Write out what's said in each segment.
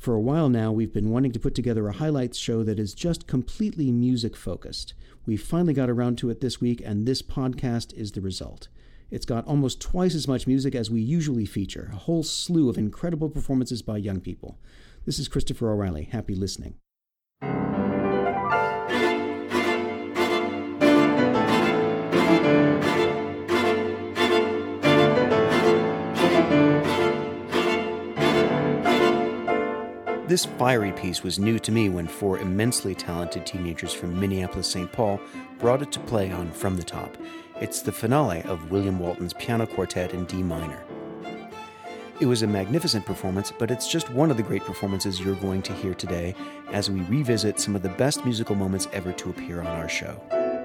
For a while now, we've been wanting to put together a highlights show that is just completely music-focused. We finally got around to it this week, and this podcast is the result. It's got almost twice as much music as we usually feature, a whole slew of incredible performances by young people. This is Christopher O'Reilly. Happy listening. This fiery piece was new to me when four immensely talented teenagers from Minneapolis-St. Paul brought it to play on From the Top. It's the finale of William Walton's Piano Quartet in D minor. It was a magnificent performance, but it's just one of the great performances you're going to hear today as we revisit some of the best musical moments ever to appear on our show.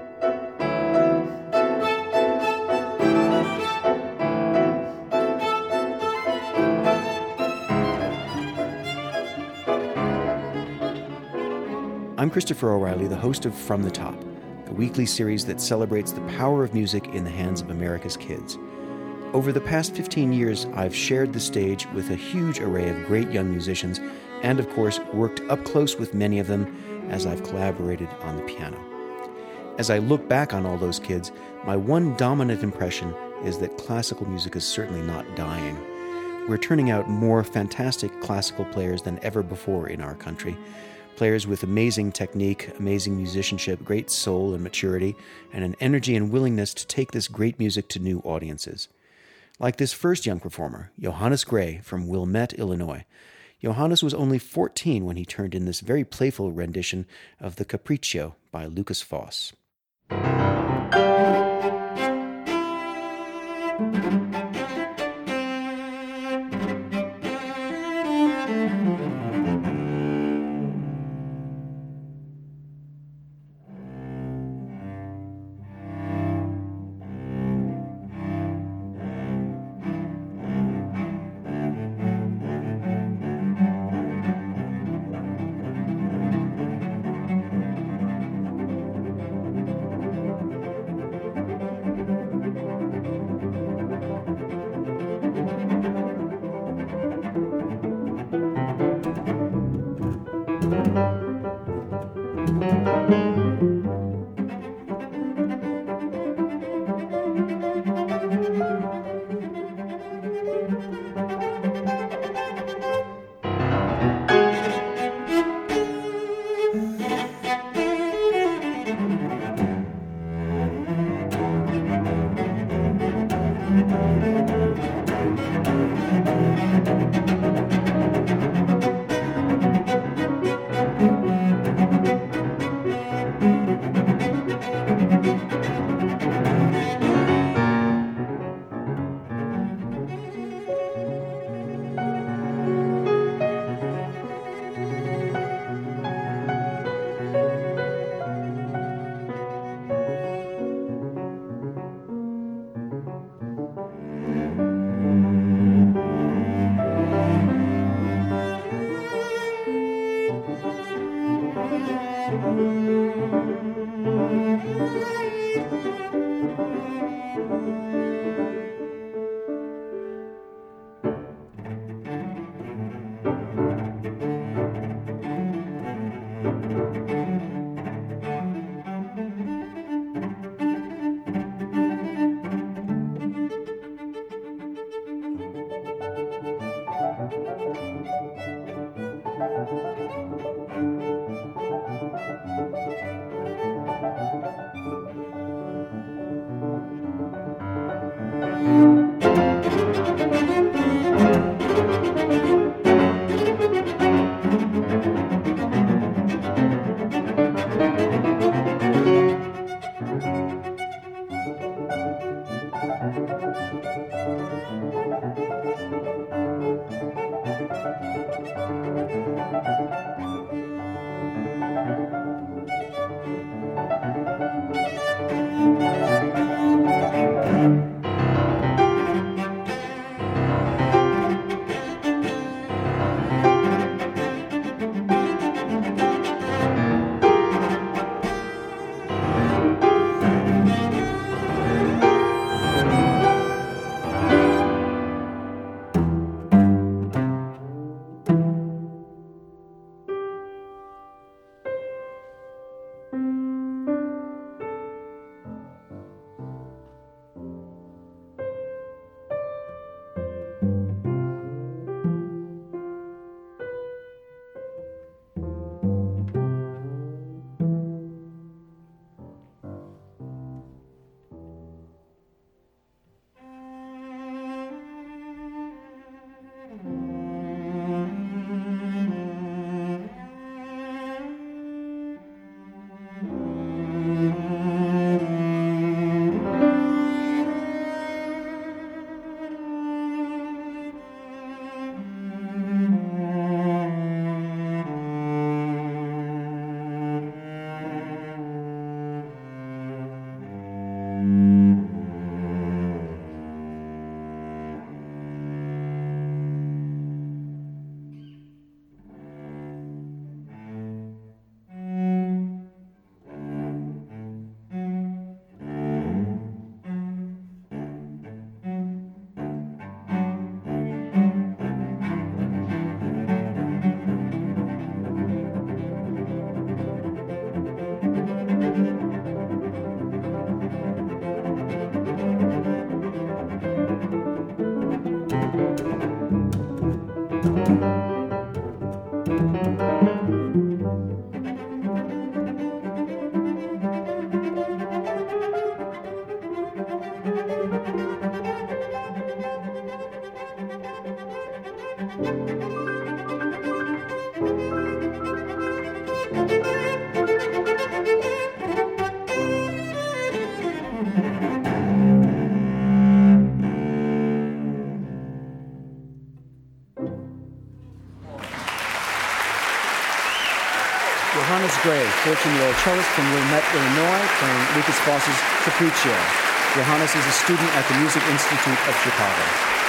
I'm Christopher O'Reilly, the host of From the Top, a weekly series that celebrates the power of music in the hands of America's kids. Over the past 15 years, I've shared the stage with a huge array of great young musicians and, of course, worked up close with many of them as I've collaborated on the piano. As I look back on all those kids, my one dominant impression is that classical music is certainly not dying. We're turning out more fantastic classical players than ever before in our country. Players with amazing technique, amazing musicianship, great soul and maturity, and an energy and willingness to take this great music to new audiences. Like this first young performer, Johannes Gray from Wilmette, Illinois. Johannes was only 14 when he turned in this very playful rendition of the Capriccio by Lukas Foss. Johannes Gray, 14-year-old cellist from Wilmette, Illinois, playing Lucas Foss's Capriccio. Johannes is a student at the Music Institute of Chicago.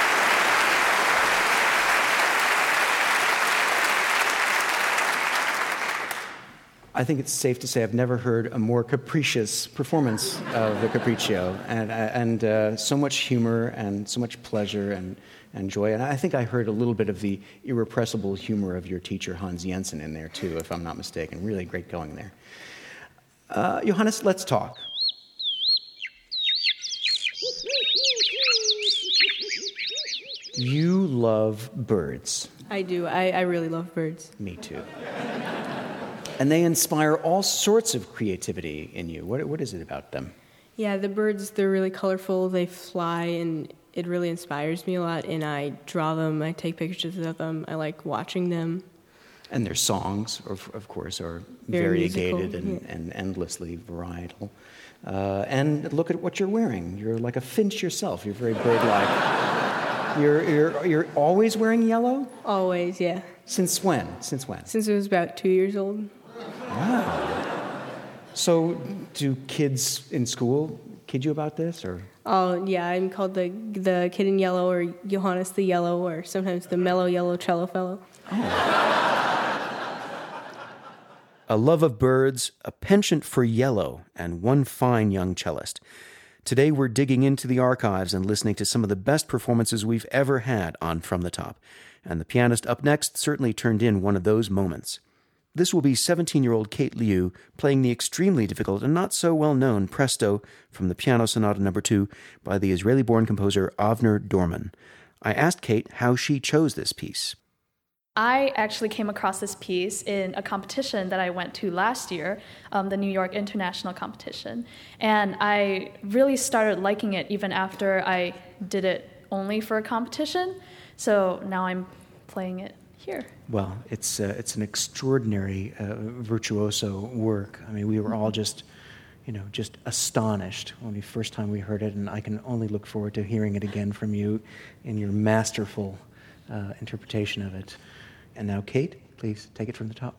I think it's safe to say I've never heard a more capricious performance of the Capriccio, and so much humor and so much pleasure and joy. And I think I heard a little bit of the irrepressible humor of your teacher, Hans Jensen, in there, too, if I'm not mistaken. Really great going there. Johannes, let's talk. You love birds. I do. I really love birds. Me too. And they inspire all sorts of creativity in you. What is it about them? Yeah, the birds, they're really colorful. They fly, and it really inspires me a lot. And I draw them. I take pictures of them. I like watching them. And their songs, of course, are very variegated musical, and endlessly varietal. And look at what you're wearing. You're like a finch yourself. You're very bird-like. You're always wearing yellow? Always, yeah. Since when? Since I was about 2 years old. Wow. So do kids in school kid you about this, or? Oh, yeah, I'm called the kid in yellow, or Johannes the Yellow, or sometimes the mellow yellow cello fellow. Oh. A love of birds, a penchant for yellow, and one fine young cellist. Today we're digging into the archives and listening to some of the best performances we've ever had on From the Top. And the pianist up next certainly turned in one of those moments. This will be 17-year-old Kate Liu playing the extremely difficult and not so well-known Presto from the Piano Sonata No. 2 by the Israeli-born composer Avner Dorman. I asked Kate how she chose this piece. I actually came across this piece in a competition that I went to last year, the New York International Competition. And I really started liking it even after I did it only for a competition. So now I'm playing it here. Well, it's an extraordinary virtuoso work. I mean, we were all just astonished when the first time we heard it, and I can only look forward to hearing it again from you in your masterful interpretation of it. And now, Kate, please take it from the top.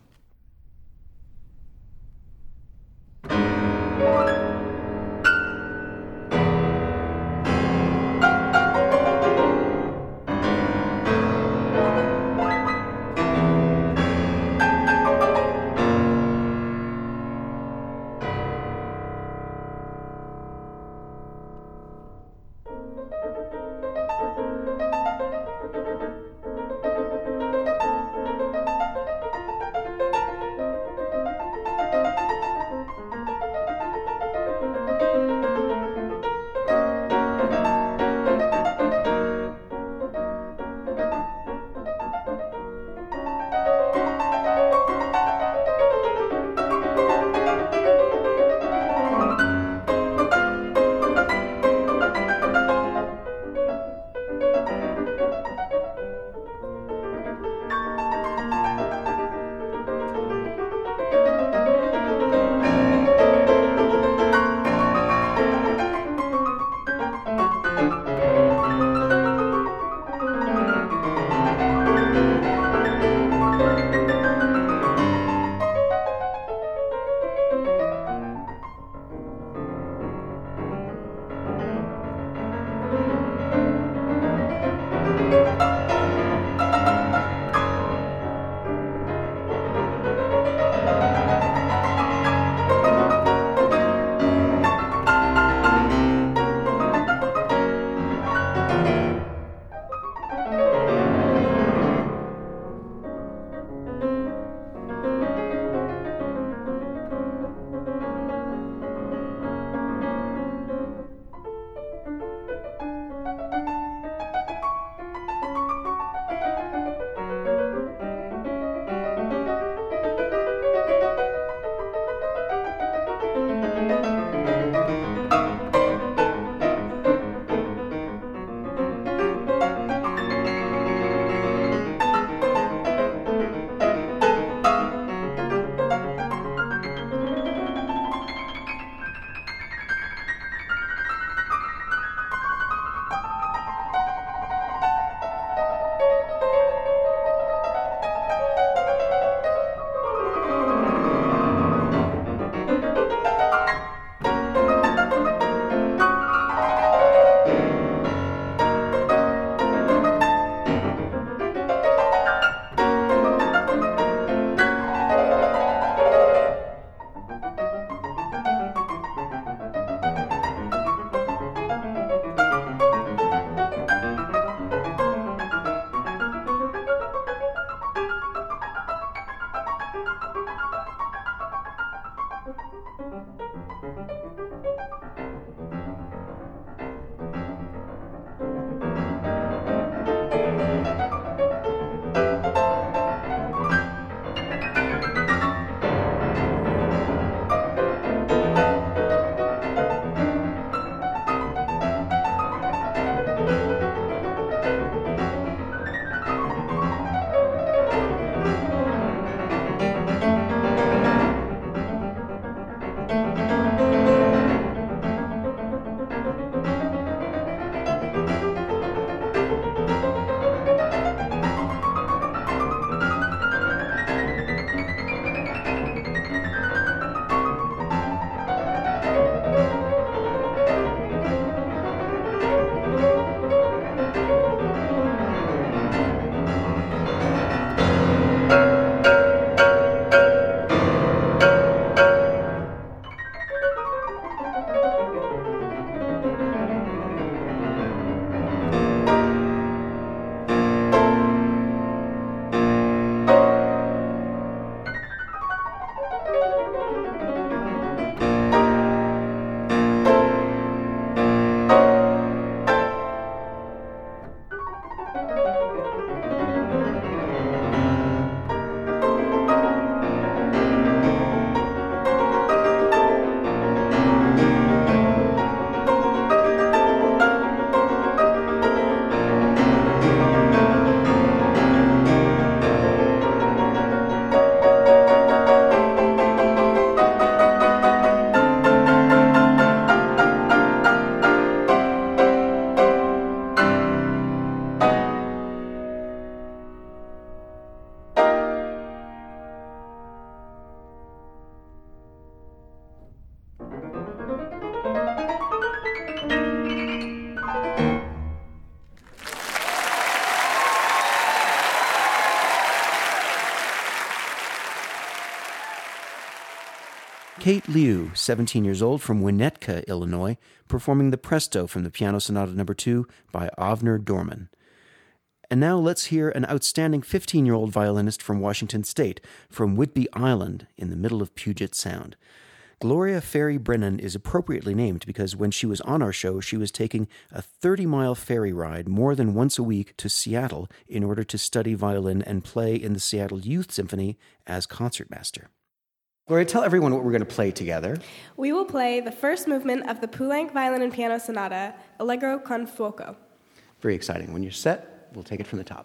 Kate Liu, 17 years old, from Winnetka, Illinois, performing the Presto from the Piano Sonata No. 2 by Avner Dorman. And now let's hear an outstanding 15-year-old violinist from Washington State, from Whidbey Island, in the middle of Puget Sound. Gloria Ferry Brennan is appropriately named because when she was on our show, she was taking a 30-mile ferry ride more than once a week to Seattle in order to study violin and play in the Seattle Youth Symphony as concertmaster. Gloria, tell everyone what we're going to play together. We will play the first movement of the Poulenc Violin and Piano Sonata, Allegro con fuoco. Very exciting. When you're set, we'll take it from the top.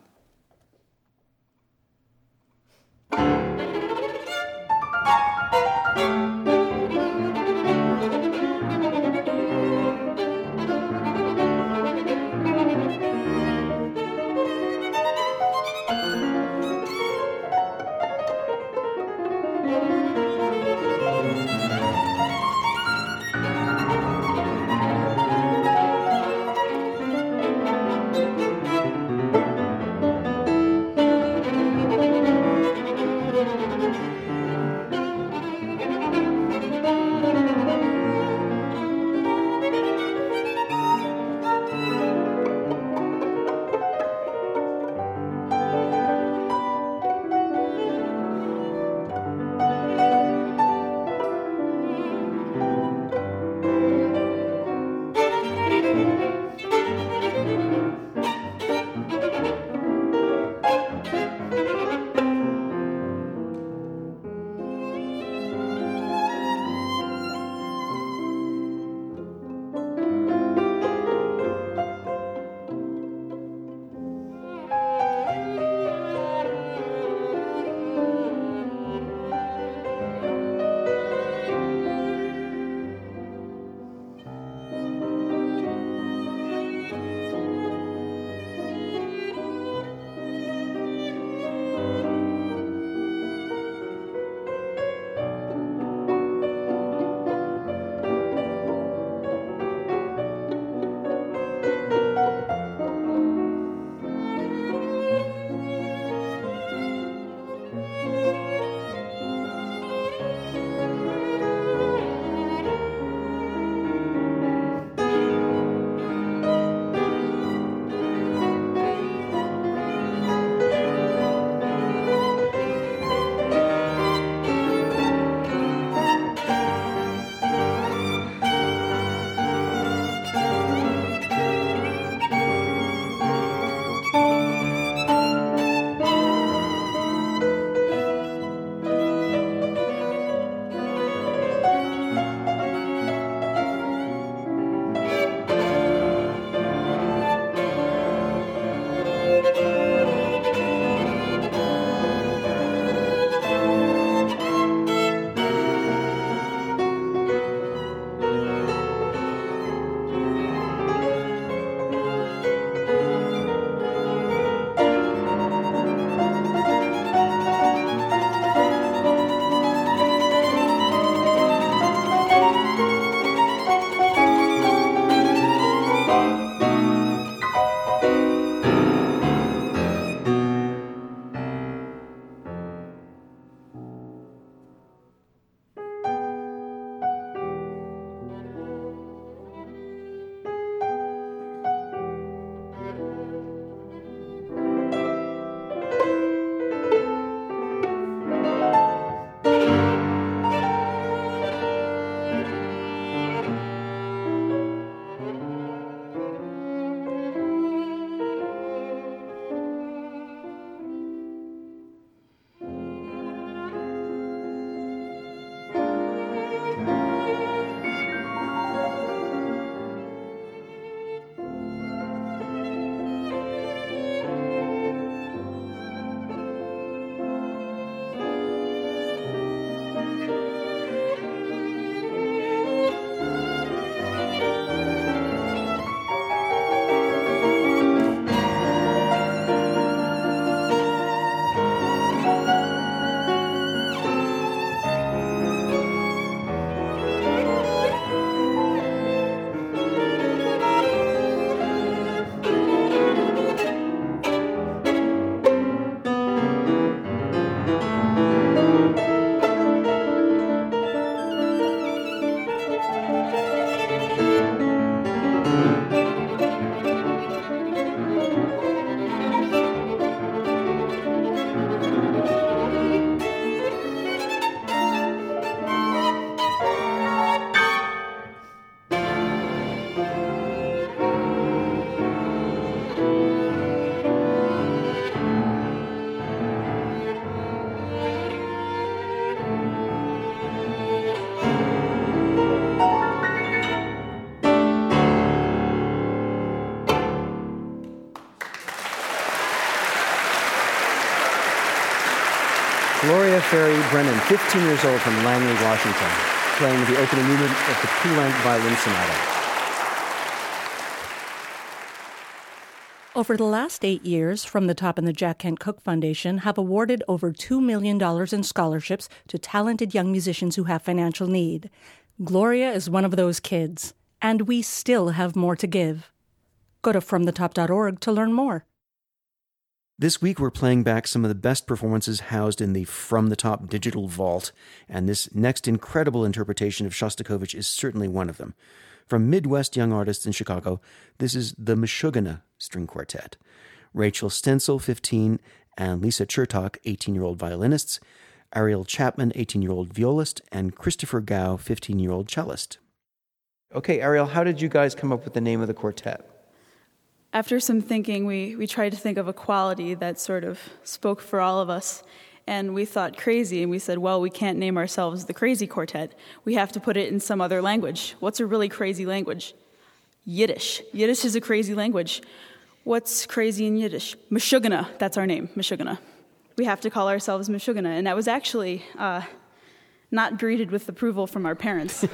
Gloria Ferry Brennan, 15 years old from Langley, Washington, playing the opening movement of the Poulenc Violin Sonata. Over the last 8 years, From the Top and the Jack Kent Cooke Foundation have awarded over $2 million in scholarships to talented young musicians who have financial need. Gloria is one of those kids, and we still have more to give. Go to fromthetop.org to learn more. This week, we're playing back some of the best performances housed in the From the Top digital vault, and this next incredible interpretation of Shostakovich is certainly one of them. From Midwest young artists in Chicago, this is the Meshuggah String Quartet. Rachel Stenzel, 15, and Lisa Chertok, 18-year-old violinists, Ariel Chapman, 18-year-old violist, and Christopher Gao, 15-year-old cellist. Okay, Ariel, how did you guys come up with the name of the quartet? After some thinking, we tried to think of a quality that sort of spoke for all of us, and we thought crazy, and we said, well, we can't name ourselves the Crazy Quartet. We have to put it in some other language. What's a really crazy language? Yiddish. Yiddish is a crazy language. What's crazy in Yiddish? Meshuggah. That's our name, Meshuggah. We have to call ourselves Meshuggah, and that was actually not greeted with approval from our parents.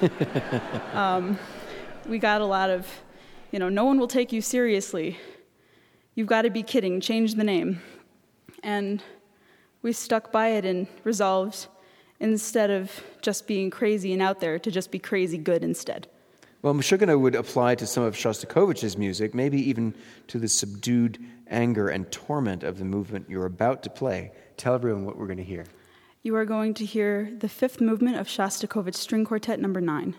We got a lot of, no one will take you seriously. You've got to be kidding. Change the name. And we stuck by it and resolved, instead of just being crazy and out there, to just be crazy good instead. Well, Meshuggah would apply to some of Shostakovich's music, maybe even to the subdued anger and torment of the movement you're about to play. Tell everyone what we're going to hear. You are going to hear the fifth movement of Shostakovich String Quartet No. 9.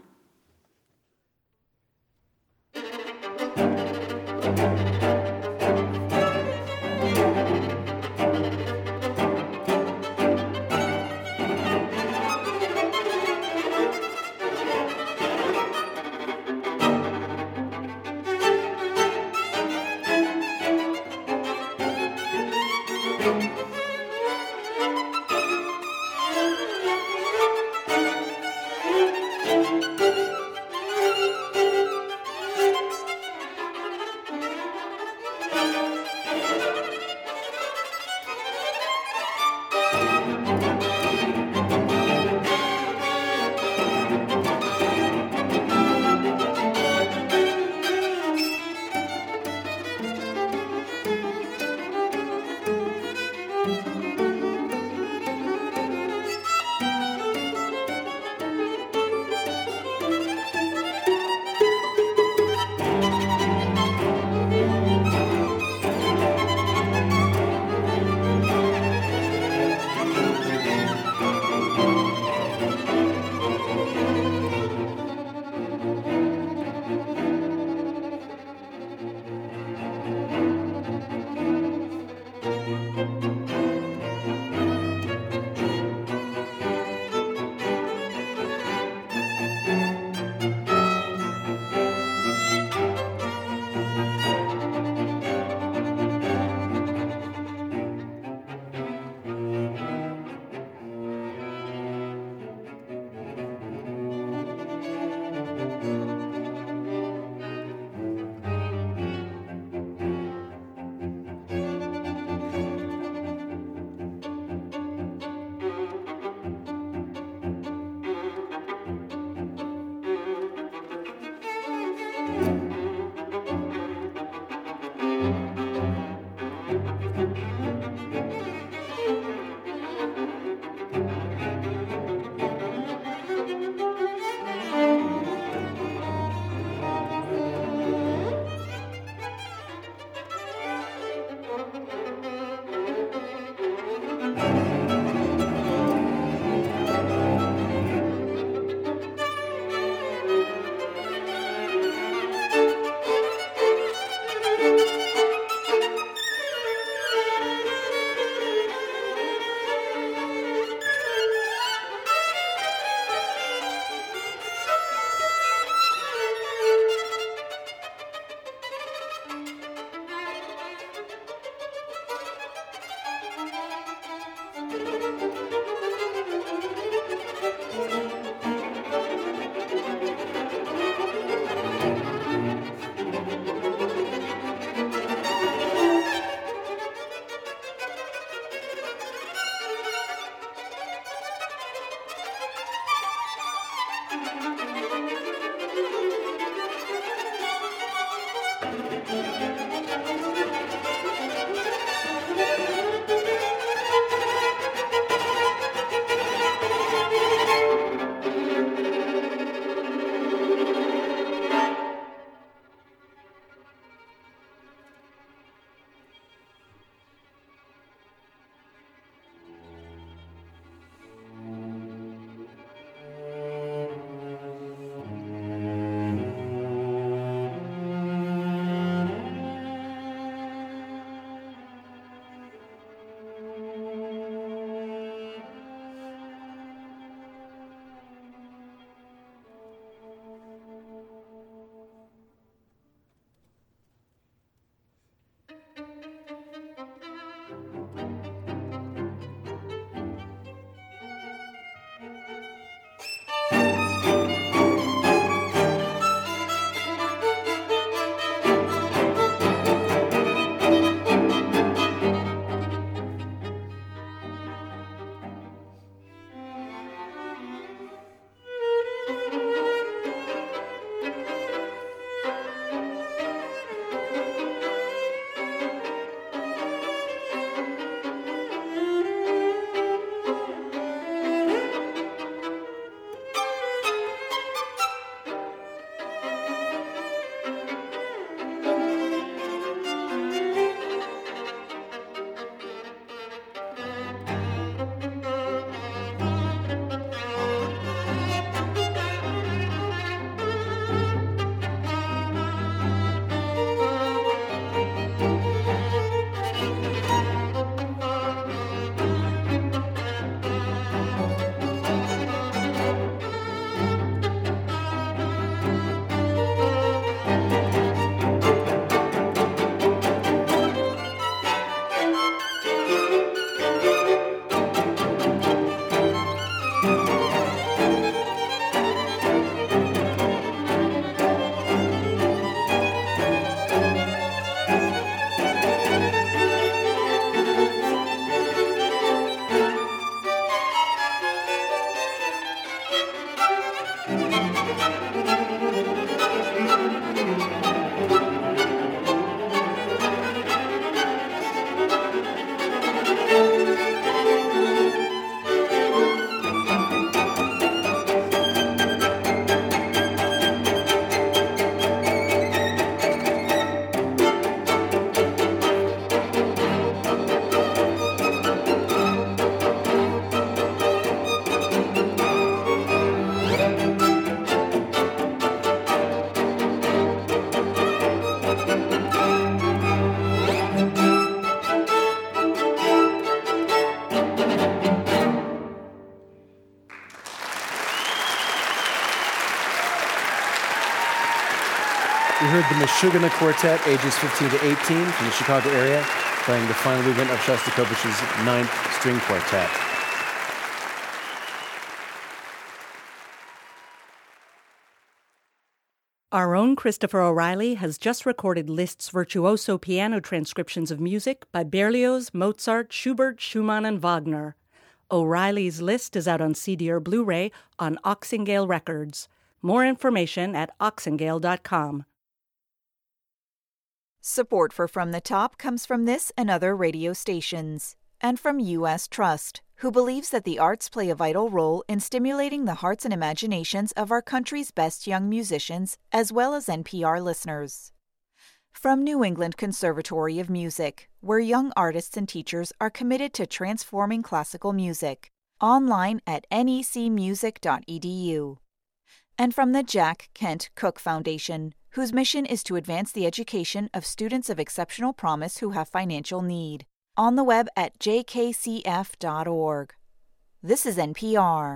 We heard the Meshuggah Quartet, ages 15 to 18, from the Chicago area, playing the final movement of Shostakovich's Ninth String Quartet. Our own Christopher O'Reilly has just recorded Liszt's virtuoso piano transcriptions of music by Berlioz, Mozart, Schubert, Schumann, and Wagner. O'Reilly's Liszt is out on CD or Blu-ray on Oxengale Records. More information at oxengale.com. Support for From the Top comes from this and other radio stations, and from U.S. Trust, who believes that the arts play a vital role in stimulating the hearts and imaginations of our country's best young musicians, as well as NPR listeners. From New England Conservatory of Music, where young artists and teachers are committed to transforming classical music, online at necmusic.edu. And from the Jack Kent Cooke Foundation, whose mission is to advance the education of students of exceptional promise who have financial need, on the web at jkcf.org. This is NPR.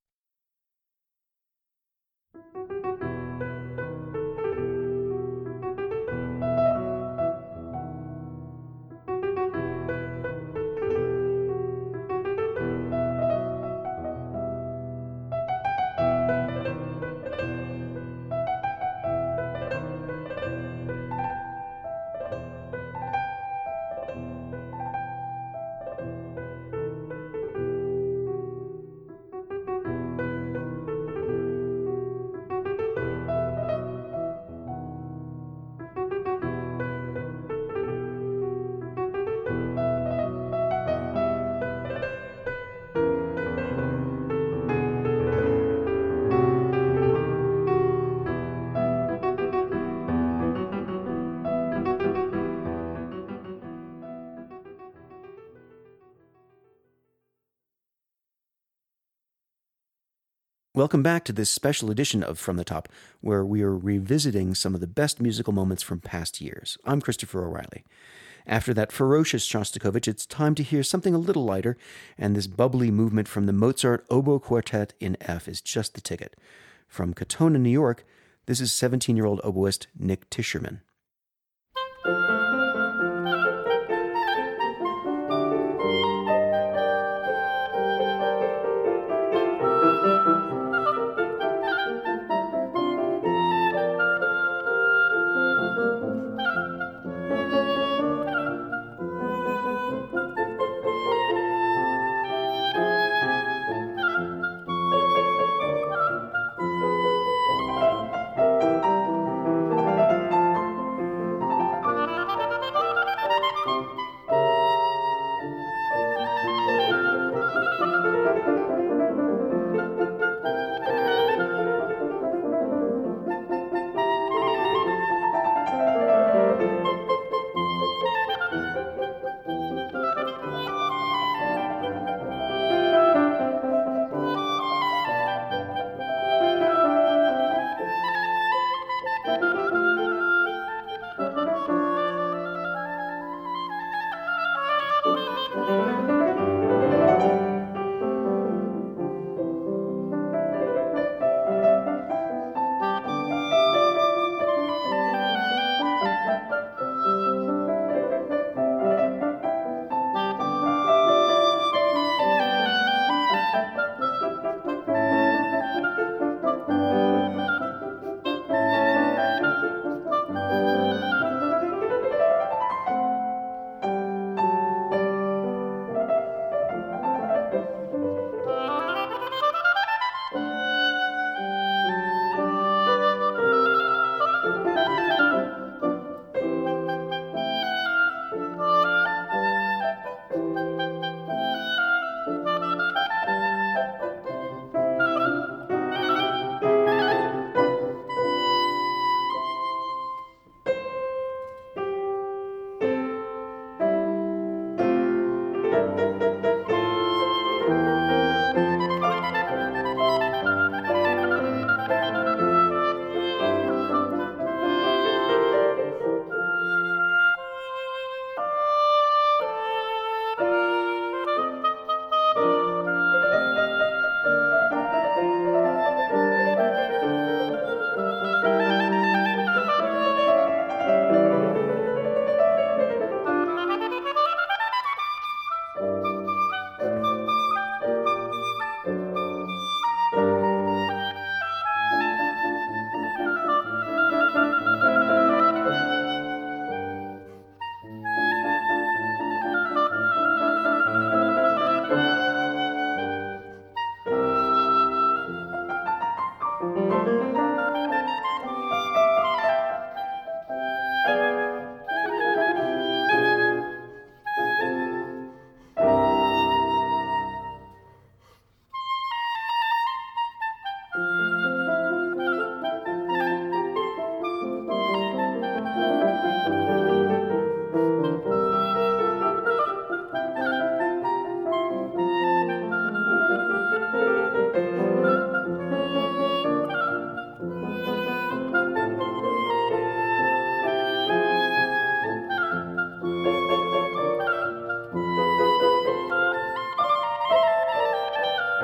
Welcome back to this special edition of From the Top, where we are revisiting some of the best musical moments from past years. I'm Christopher O'Reilly. After that ferocious Shostakovich, it's time to hear something a little lighter, and this bubbly movement from the Mozart Oboe Quartet in F is just the ticket. From Katonah, New York, this is 17-year-old oboist Nick Tischerman.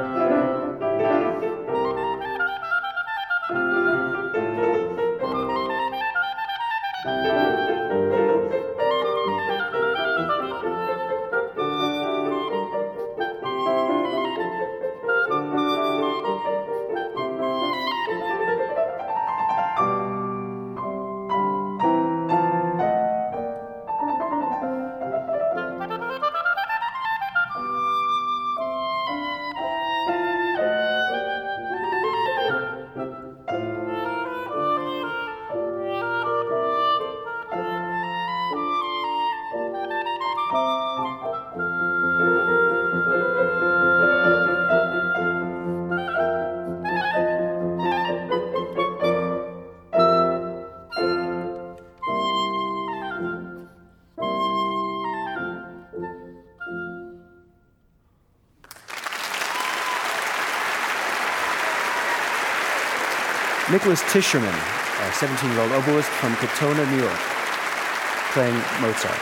Nicholas Tischerman, a 17-year-old oboist from Katonah, New York, playing Mozart.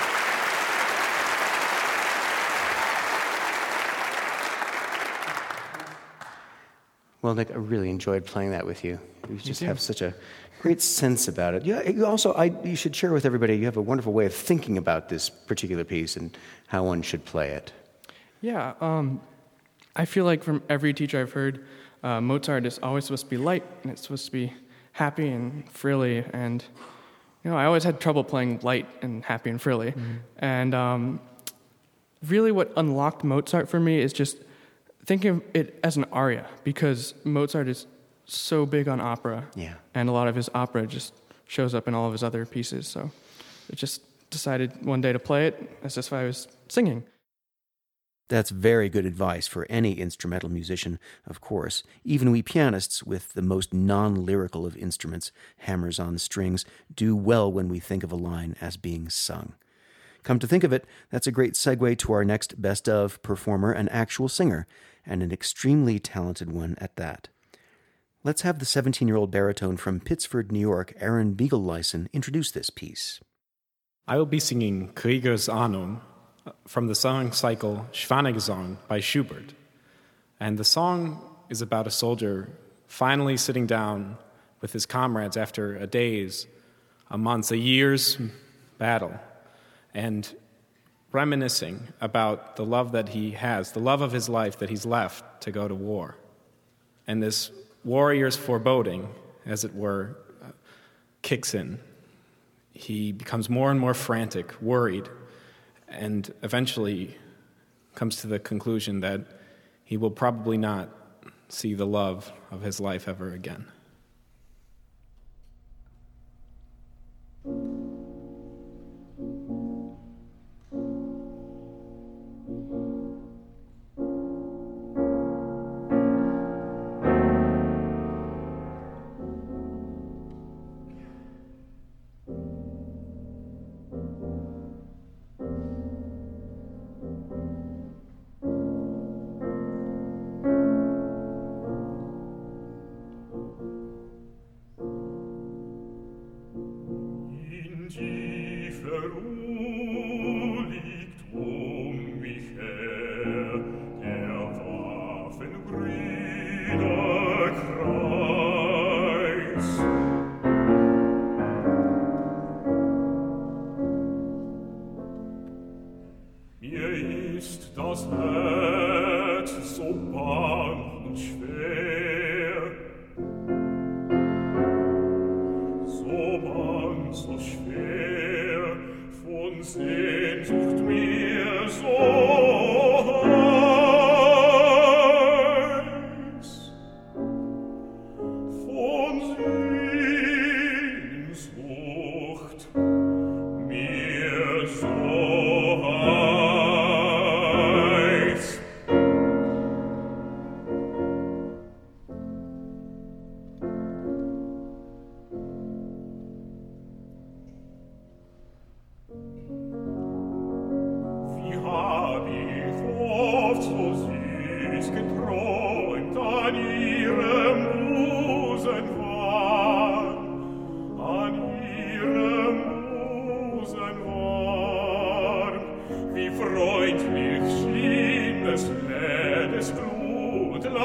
Well, Nick, I really enjoyed playing that with you. You just have such a great sense about it. You should share with everybody, you have a wonderful way of thinking about this particular piece and how one should play it. Yeah, I feel like from every teacher I've heard, Mozart is always supposed to be light, and it's supposed to be happy and frilly, and I always had trouble playing light and happy and frilly. Mm-hmm. And really what unlocked Mozart for me is just thinking of it as an aria, because Mozart is so big on opera, and a lot of his opera just shows up in all of his other pieces, so I just decided one day to play it as if I was singing. That's very good advice for any instrumental musician, of course. Even we pianists, with the most non-lyrical of instruments, hammers on strings, do well when we think of a line as being sung. Come to think of it, that's a great segue to our next best of performer, an actual singer, and an extremely talented one at that. Let's have the 17-year-old baritone from Pittsford, New York, Aaron Beagle-Lyson, introduce this piece. I will be singing Kriegers Ahnung from the song cycle Schwanengesang by Schubert. And the song is about a soldier finally sitting down with his comrades after a day's, a month's, a year's battle, and reminiscing about the love that he has, the love of his life that he's left to go to war. And this warrior's foreboding, as it were, kicks in. He becomes more and more frantic, worried, and eventually comes to the conclusion that he will probably not see the love of his life ever again.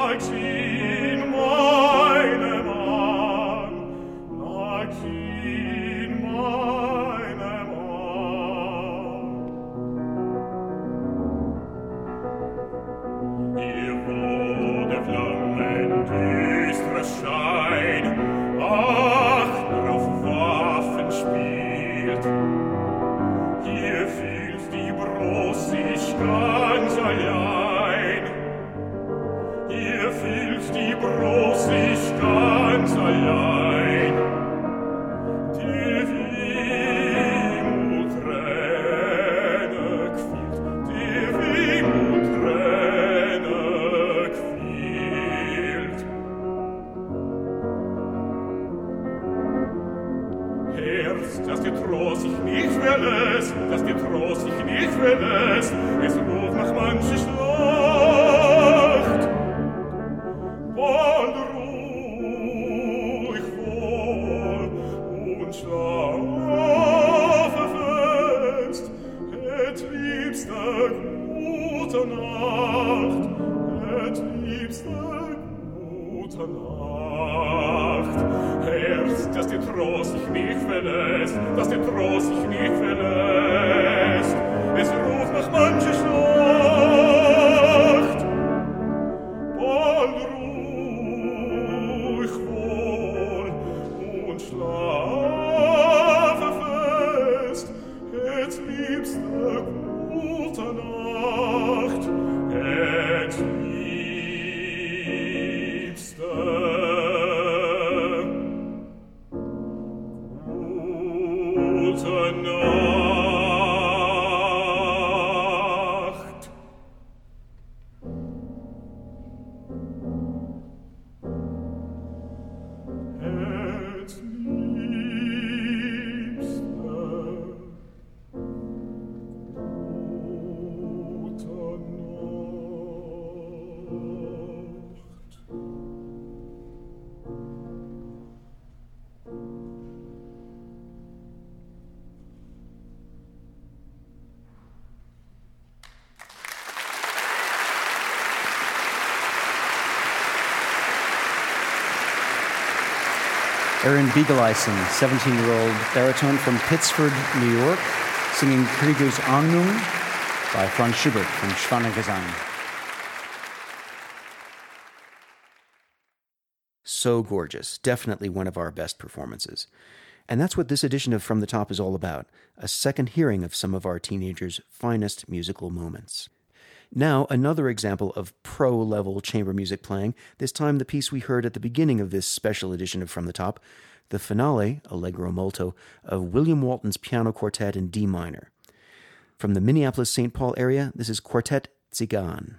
Erin Beageleisen, 17-year-old baritone from Pittsford, New York, singing Krieger's Ahnung by Franz Schubert from Schwanengesang. So gorgeous. Definitely one of our best performances. And that's what this edition of From the Top is all about, a second hearing of some of our teenagers' finest musical moments. Now, another example of pro-level chamber music playing, this time the piece we heard at the beginning of this special edition of From the Top, the finale, Allegro Molto, of William Walton's Piano Quartet in D minor. From the Minneapolis-St. Paul area, this is Quartet Tzigan.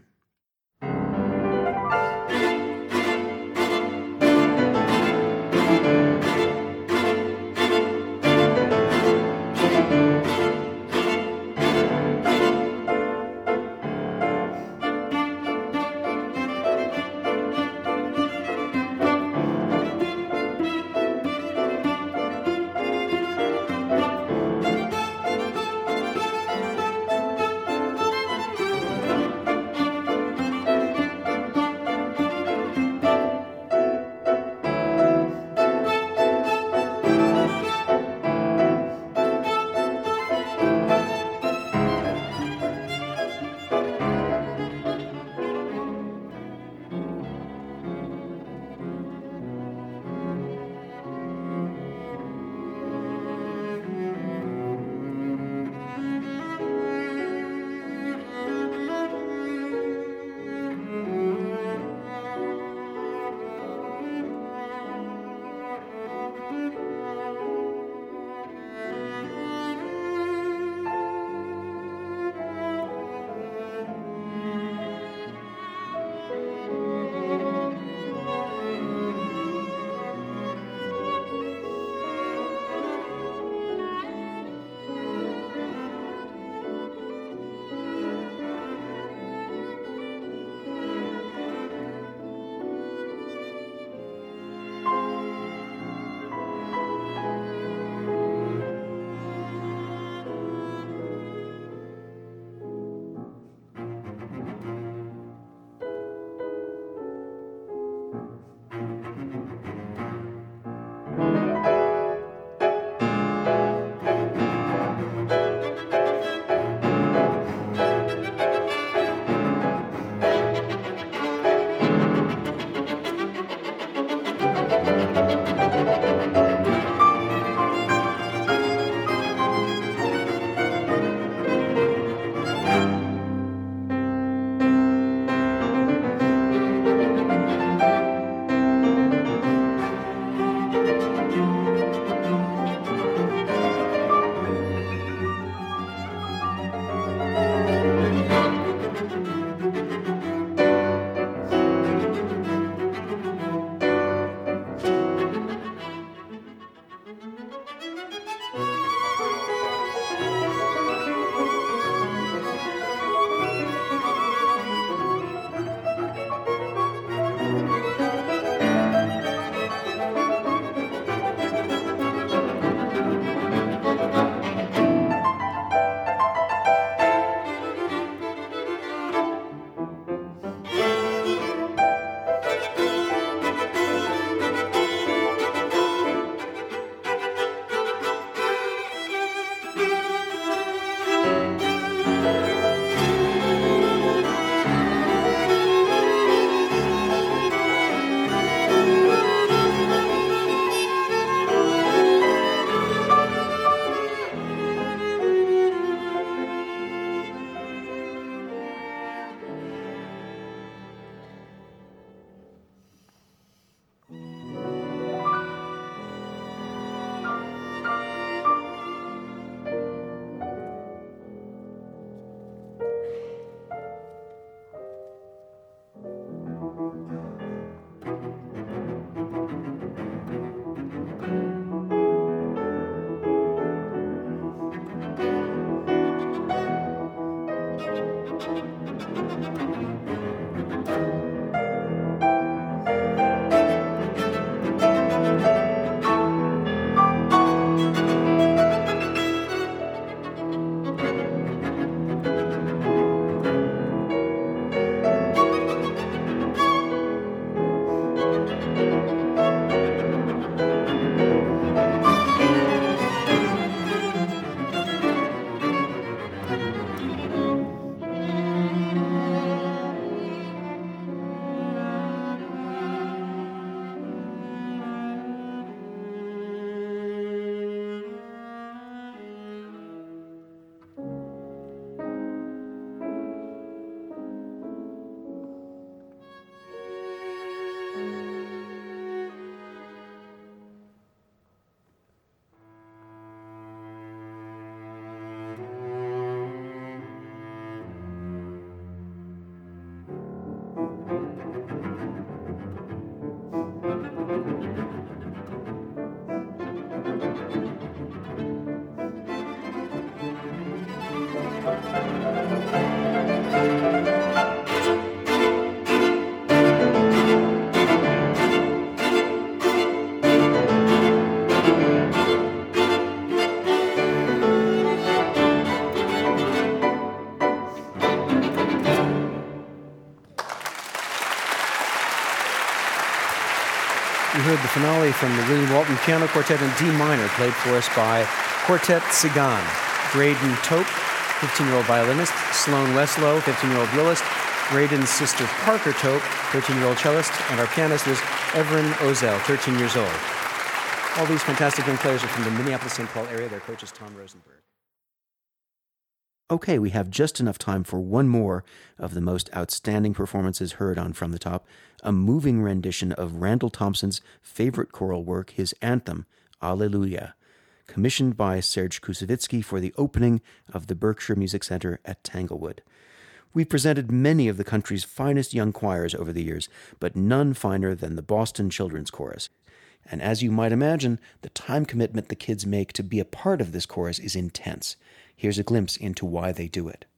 We heard the finale from the William Walton Piano Quartet in D minor, played for us by Quartet Tsigan. Graydon Tope, 15-year-old violinist, Sloan Weslow, 15-year-old violist, Graydon's sister Parker Tope, 13-year-old cellist, and our pianist was Everin Ozel, 13 years old. All these fantastic young players are from the Minneapolis-St. Paul area. Their coach is Tom Rosenberg. Okay, we have just enough time for one more of the most outstanding performances heard on From the Top, a moving rendition of Randall Thompson's favorite choral work, his anthem, Alleluia, commissioned by Serge Koussevitzky for the opening of the Berkshire Music Center at Tanglewood. We've presented many of the country's finest young choirs over the years, but none finer than the Boston Children's Chorus. And as you might imagine, the time commitment the kids make to be a part of this chorus is intense. Here's a glimpse into why they do it.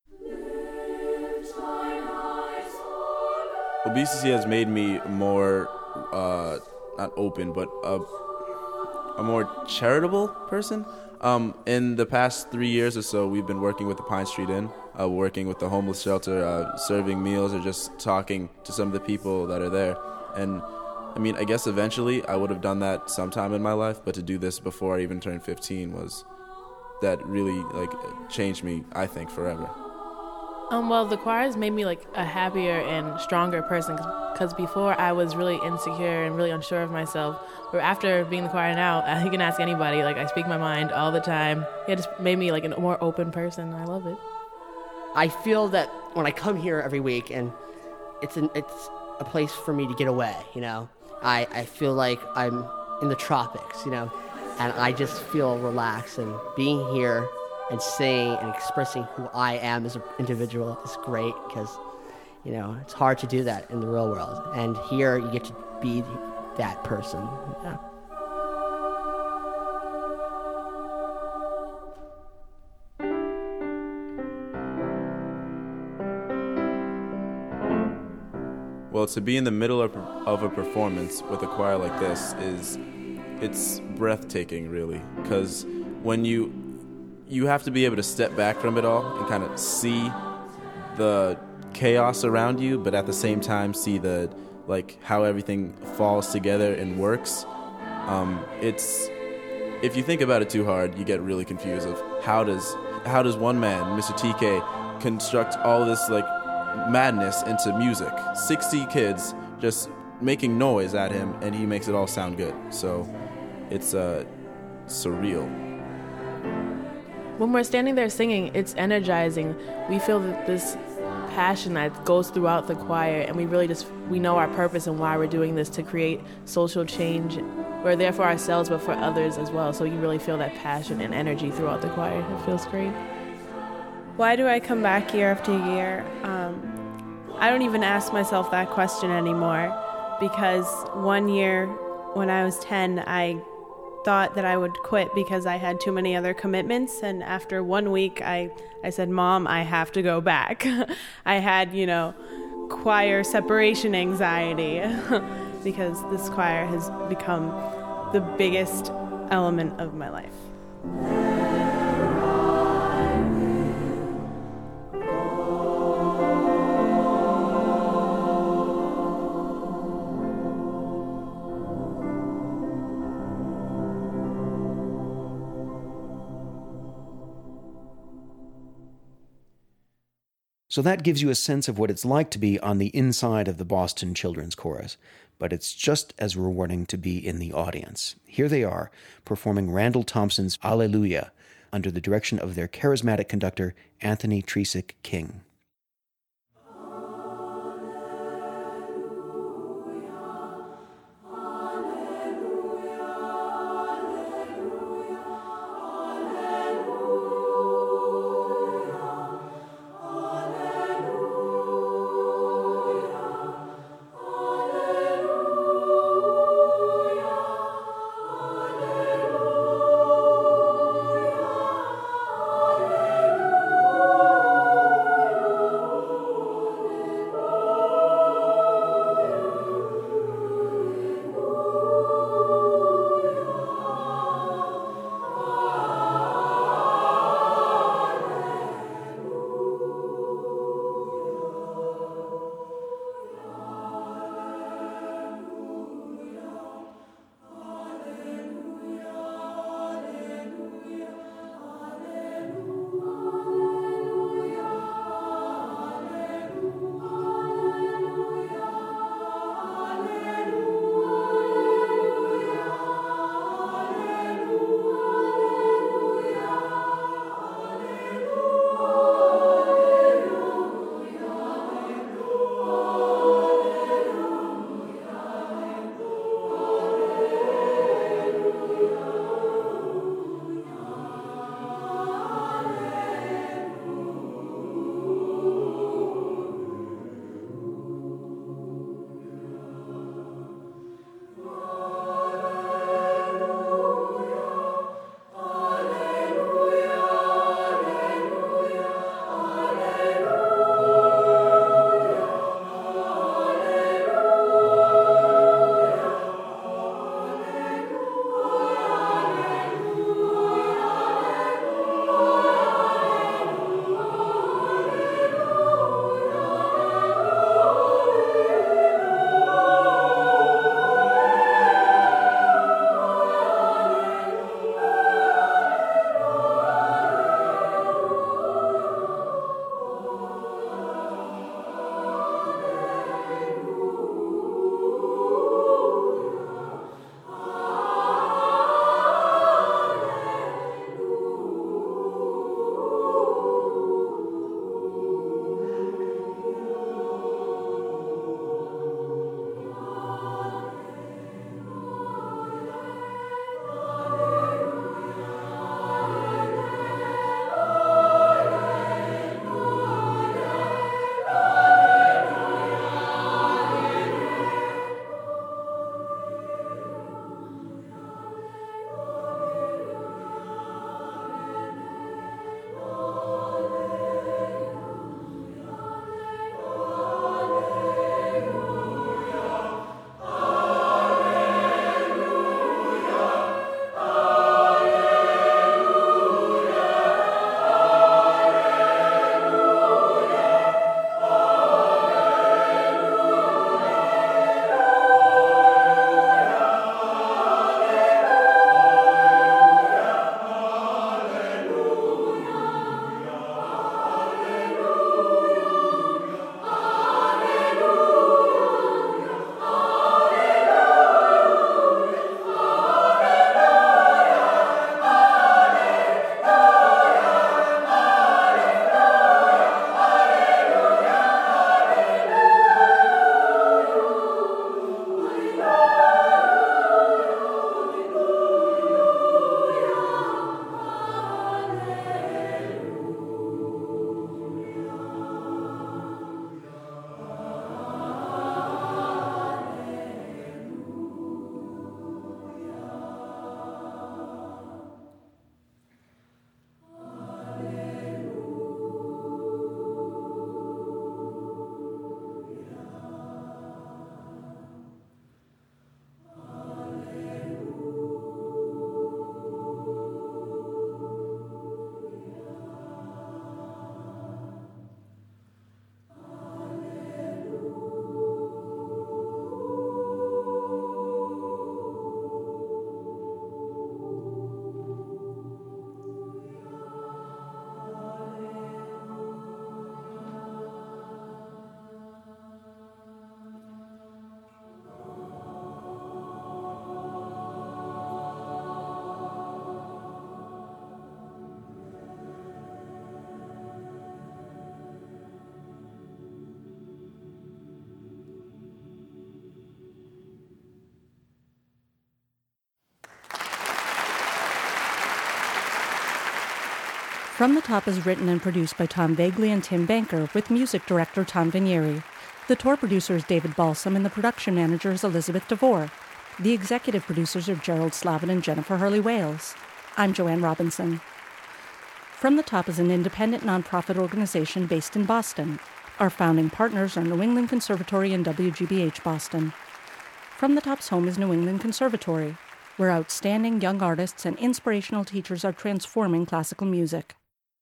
Obesity has made me more, not open, but a more charitable person. In the past 3 years or so, we've been working with the Pine Street Inn, working with the homeless shelter, serving meals, or just talking to some of the people that are there. And I mean, I guess eventually I would have done that sometime in my life, but to do this before I even turned 15 that really changed me, I think, forever. Well, the choir has made me a happier and stronger person, because before I was really insecure and really unsure of myself. But after being in the choir now, you can ask anybody. I speak my mind all the time. It just made me a more open person. I love it. I feel that when I come here every week, and it's a place for me to get away. I feel like I'm in the tropics. And I just feel relaxed, and being here and singing and expressing who I am as an individual is great, because, it's hard to do that in the real world. And here you get to be that person. Yeah. Well, to be in the middle of a performance with a choir like this it's breathtaking, really, because when you have to be able to step back from it all and kind of see the chaos around you, but at the same time see the how everything falls together and works. If you think about it too hard, you get really confused of how does one man, Mr. TK, construct all this madness into music. 60 kids just making noise at him, and he makes it all sound good. So it's surreal. When we're standing there singing, it's energizing. We feel that this passion that goes throughout the choir, and we know our purpose and why we're doing this, to create social change. We're there for ourselves, but for others as well. So you really feel that passion and energy throughout the choir. It feels great. Why do I come back year after year? I don't even ask myself that question anymore, because one year when I was 10, I thought that I would quit because I had too many other commitments, and after 1 week I said, Mom, I have to go back. I had, choir separation anxiety because this choir has become the biggest element of my life. So that gives you a sense of what it's like to be on the inside of the Boston Children's Chorus, but it's just as rewarding to be in the audience. Here they are, performing Randall Thompson's Alleluia under the direction of their charismatic conductor, Anthony Tresick King. From the Top is written and produced by Tom Vagley and Tim Banker, with music director Tom Vinieri. The tour producer is David Balsam, and the production manager is Elizabeth DeVore. The executive producers are Gerald Slavin and Jennifer Hurley-Wales. I'm Joanne Robinson. From the Top is an independent nonprofit organization based in Boston. Our founding partners are New England Conservatory and WGBH Boston. From the Top's home is New England Conservatory, where outstanding young artists and inspirational teachers are transforming classical music.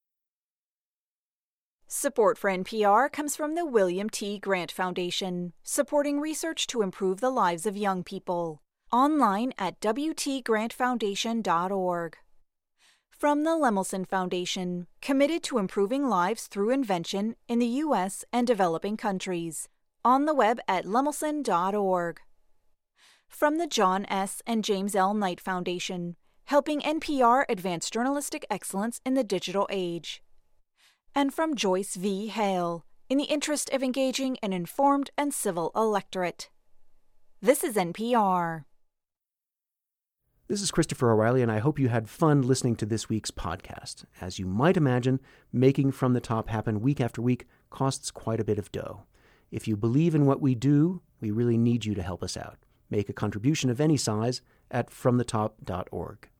Support for NPR comes from the William T. Grant Foundation, supporting research to improve the lives of young people. Online at wtgrantfoundation.org. From the Lemelson Foundation, committed to improving lives through invention in the U.S. and developing countries. On the web at lemelson.org. From the John S. and James L. Knight Foundation, helping NPR advance journalistic excellence in the digital age. And from Joyce V. Hale, in the interest of engaging an informed and civil electorate. This is NPR. This is Christopher O'Reilly, and I hope you had fun listening to this week's podcast. As you might imagine, making From the Top happen week after week costs quite a bit of dough. If you believe in what we do, we really need you to help us out. Make a contribution of any size at fromthetop.org.